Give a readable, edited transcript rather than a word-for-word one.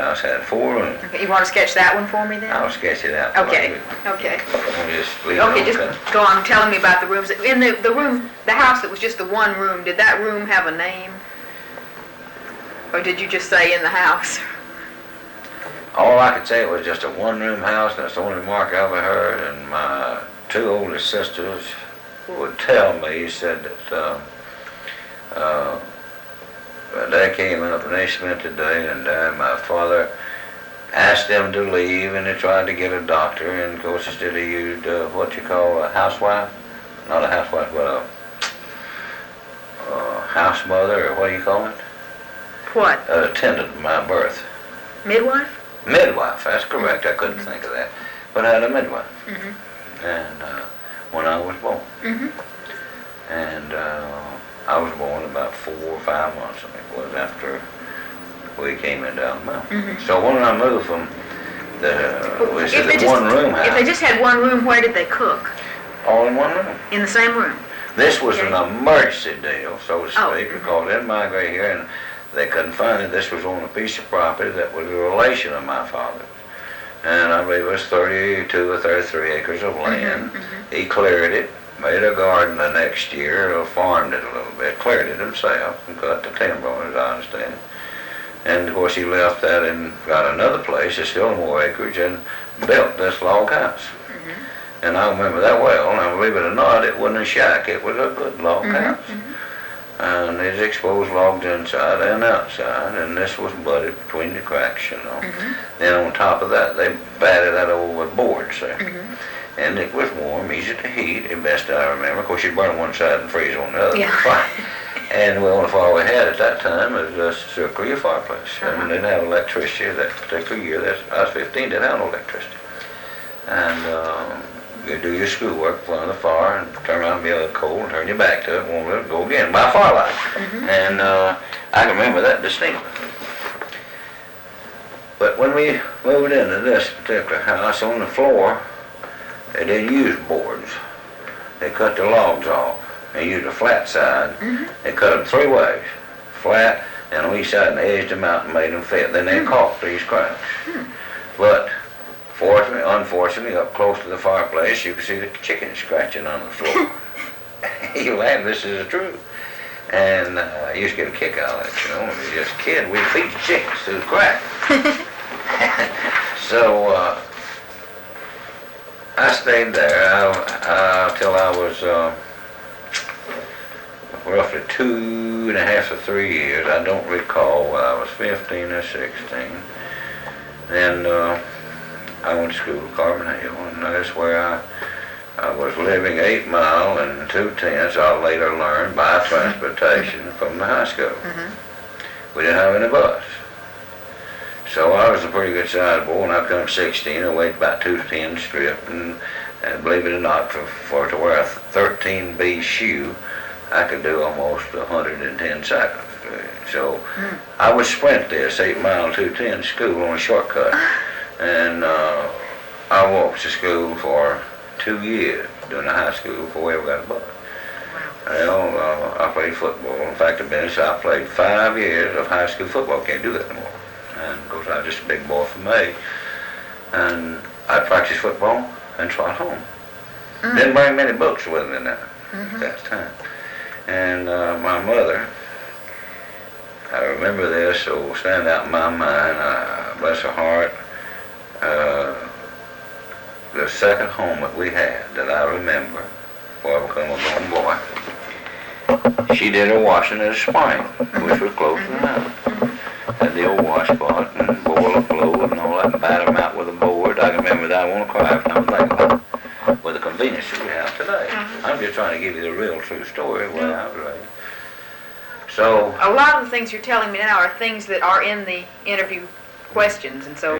house had 4 rooms. Okay, you want to sketch that one for me then? I'll sketch it out. Okay, okay. We'll just leave Okay, it just on. go on telling me about the rooms. In the room, the house that was just the one room, did that room have a name? Or did you just say in the house? All I could say, it was just a 1-room house. That's the only remark I ever heard. And my 2 oldest sisters would tell me, he said that they came up and they spent the day, and my father asked them to leave, and they tried to get a doctor, and of course instead they used what you call a housewife, not a housewife, but a house mother, or what do you call it? What? An attendant at my birth. Midwife? Midwife, that's correct. I couldn't think of that. But I had a midwife. Mm-hmm. And when I was born. Mm-hmm. And I was born about 4 or 5 months, I think it was, after we came in down the mountain. Mm-hmm. So when I moved from the 1-room house. If they just had one room, where did they cook? All in 1 room. In the same room? This was an emergency deal, so to speak, Mm-hmm. because they migrated here and they couldn't find it. This was on a piece of property that was a relation of my father's. And I believe it was 32 or 33 acres of land. Mm-hmm. He cleared it, made a garden the next year, or farmed it a little bit, cleared it himself, and cut the timber on it, as I understand it. And of course he left that and got another place, there's still more acreage, and built this log house. Mm-hmm. And I remember that well, and believe it or not, it wasn't a shack, it was a good log house. Mm-hmm. And there's exposed logs inside and outside, and this was butted between the cracks, you know. Mm-hmm. Then on top of that, they batted that over with boards there. Mm-hmm. And it was warm, easy to heat, the best I remember. Of course, you'd burn on one side and freeze on the other. Yeah. And the only fire we had at that time was a circular fireplace. Uh-huh. And didn't have electricity that particular year. I was 15, didn't have no electricity. And you do your schoolwork, fly the fire, and turn around and be a little cold, and turn your back to it, won't let it go again, by firelight. Mm-hmm. And I can remember that distinctly. But when we moved into this particular house, on the floor, they didn't use boards. They cut the logs off. They used a flat side. Mm-hmm. They cut them 3 ways. Flat, and on each side, and they edged them out and made them fit. Then they caulked these cracks. But unfortunately, up close to the fireplace, you could see the chicken scratching on the floor. You laugh, this is the truth. And I used to get a kick out of it, you know. When we were just a kid, we'd feed the chickens through the crack. So I stayed there till I was roughly 2.5 or 3 years. I don't recall whether I was 15 or 16. Then I went to school at Carbon Hill, and that's where I was living 8 Mile and 2/10. I later learned by transportation from the high school. Mm-hmm. We didn't have any bus. So I was a pretty good sized boy. When I come 16, I weighed about 210 stripped, and believe it or not, for to wear a 13B shoe, I could do almost 110 seconds. So I would sprint this 8 Mile 210 school on a shortcut. And I walked to school for 2 years during the high school before we ever got a bus. Well, I played football. In fact, I played 5 years of high school football. Can't do that anymore. And of course, I was just a big boy for me. And I practiced football and trot home. Didn't bring many books with me at that time. And my mother, I remember this, so it'll stand out in my mind, bless her heart, the second home that we had that I remember before I became a grown boy, she did her washing at a spring, which was close to the house. Had the old washpot and boil a flow and all that, and batter them out with a board. I can remember that. I want to cry if I was thinking about it, with the convenience that we have today. I'm just trying to give you the real true story of where I was raised. So A lot of the things you're telling me now are things that are in the interview questions, and so